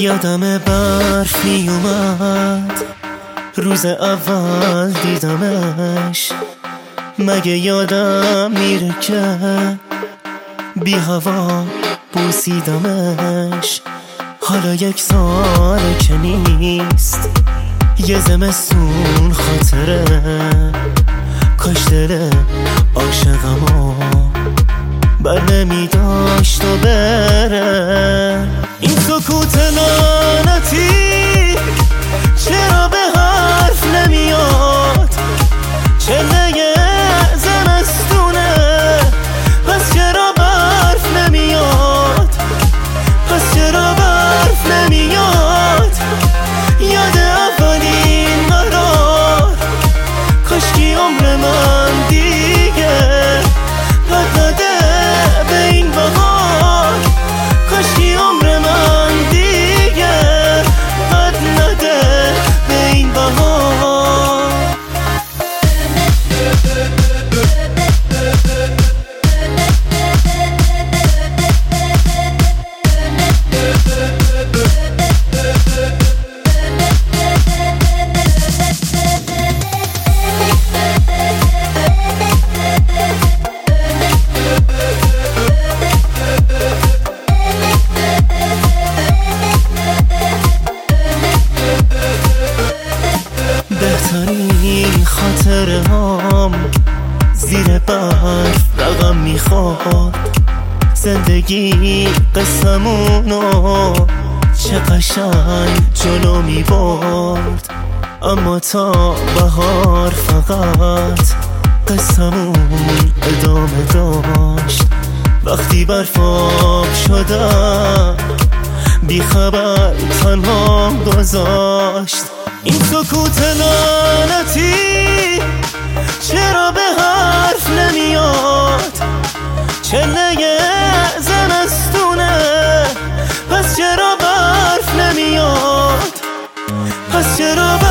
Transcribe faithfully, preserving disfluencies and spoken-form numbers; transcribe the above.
یادم برفی اومد روز اول دیدمش، مگه یادم میره که بی هوا بوسیدمش. حالا یک ساله که نیست، یه زمستون خاطره، کاش دل عاشقمو بر نمی داشت و بره. این سکوت لعنتی چرا به حرف نمیاد؟ چله زمستونه پس چرا برف نمیاد؟ پس چرا برف نمیاد؟ یاد اولین قرار، کاشکی عمر من دیگه قد نده به این بهار، کاشکی عمر من دیگه قد نده به این بهار. بهترین خاطره هم زیر برف رقم میخورد، زندگی قسمونو چه قشنگ جلو میبرد. اما تا بهار فقط قسمون ادامه داشت. وقتی برف آب شدم بی خبر تنها گذاشت. این سکوت لعنتی چرا به حرف نمیاد؟ چله زمستونه پس چرا برف نمیاد؟ پس چرا برف